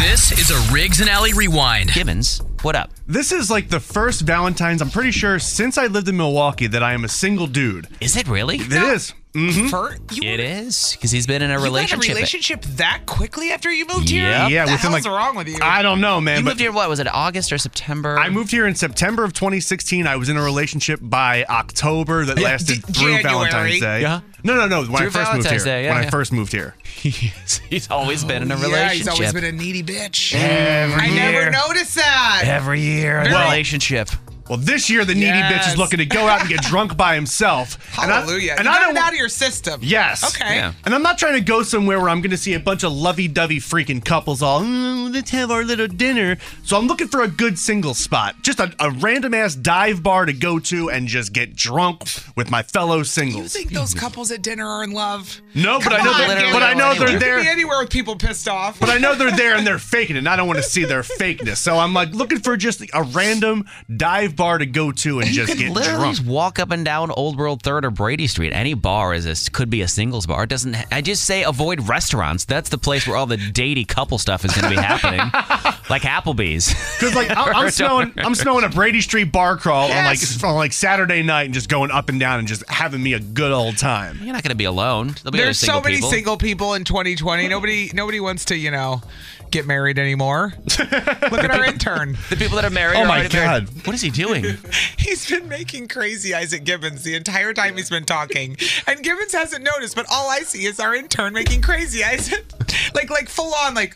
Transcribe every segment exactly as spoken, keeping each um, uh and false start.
This is a Riggs and Alley Rewind. Gibbons, what up? This is like the first Valentine's, I'm pretty sure, since I lived in Milwaukee that I am a single dude. Is it really? It is. Mm-hmm. For, you It were, is, because he's been in a you relationship. had a relationship that quickly after you moved Yep. here? Yeah, what the within hell's like wrong with you? I don't know, man. You but moved here, what, was it August or September? I moved here in September of twenty sixteen. I was in a relationship by October that Yeah, lasted d- through January. Valentine's Day. Yeah. No, no, no. When Through I first moved Valentine's here. Day, yeah, when yeah. I first moved here. he's, he's always been in a Yeah, relationship. he's always been a needy bitch. Every I year. never noticed that. Every year, a Well- relationship. Well, this year the needy bitch Yes. is looking to go out and get drunk by himself. Hallelujah. And you I, and got I it don't. out of your system. Yes. Okay. Yeah. And I'm not trying to go somewhere where I'm going to see a bunch of lovey-dovey freaking couples all, mm, let's have our little dinner. So I'm looking for a good single spot. Just a, a random-ass dive bar to go to and just get drunk with my fellow You singles. think those couples at dinner are in love? No, but Come I know, on, they're, literally but I know go they're You there. could be anywhere with people pissed off. But I know they're there and they're faking it, and I don't want to see their fakeness. So I'm like looking for just a random dive bar to go to and You just could get literally drunk. just walk up and down Old World Third or Brady Street. Any bar is a, could be a singles bar. It doesn't. I just say avoid restaurants. That's the place where all the datey couple stuff is going to be happening, like Applebee's. Because like I'm, I'm smelling, I'm smelling a Brady Street bar crawl Yes. on like on like Saturday night and just going up and down and just having me a good old time. You're not going to be alone. There'll be other There's single so many people. single people in twenty twenty. Nobody nobody wants to, you know, get married anymore. Look at our intern. The people that are married. Oh are my already married. God. What is he doing? He's been making crazy eyes at Gibbons the entire time he's been talking. And Gibbons hasn't noticed, but all I see is our intern making crazy eyes. like like full on like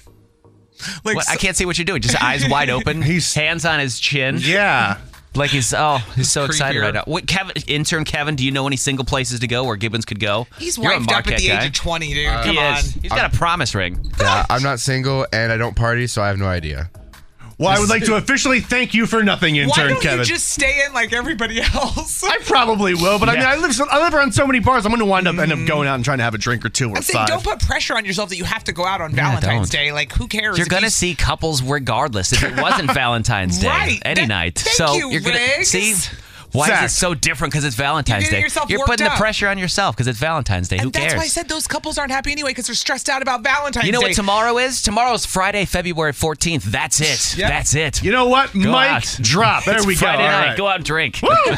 like What? I can't see what you're doing. Just eyes wide open. He's- hands on his chin. Yeah. Like he's oh he's so excited Creepier. right now. What, Kevin, intern Kevin, do you know any single places to go where Gibbons could go? He's You're a wiped up at Marquette the guy. age of twenty, dude. He Come on. is. He's got a promise ring. Yeah, I'm not single and I don't party, so I have no idea. Well, I would like to officially thank you for nothing, Why intern don't Kevin. you just stay in like everybody else? I probably will, but I mean, Yeah. I live so, I live around so many bars. I'm going to wind up end up going out and trying to have a drink or two or I'm saying, five. don't put pressure on yourself that you have to go out on Yeah, Valentine's don't. Day. Like, who cares? You're if gonna you- see couples regardless if it wasn't Valentine's Day, Right. any That- night. thank so you, you're gonna Riggs. see. Why Zach. is it so different? Because it's Valentine's You're getting Day. yourself You're worked putting the up. pressure on yourself because it's Valentine's Day. Who And that's cares? why I said those couples aren't happy anyway because they're stressed out about Valentine's you know Day. what tomorrow is? Tomorrow's Friday, February fourteenth. That's it. Yep. That's it. You know what? Go Mic out. drop. There It's we go. Friday All night. right. Go out and drink.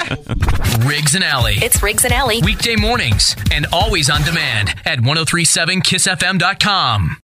Riggs and Alley. It's Riggs and Alley. Weekday mornings and always on demand at ten thirty-seven kiss f m dot com.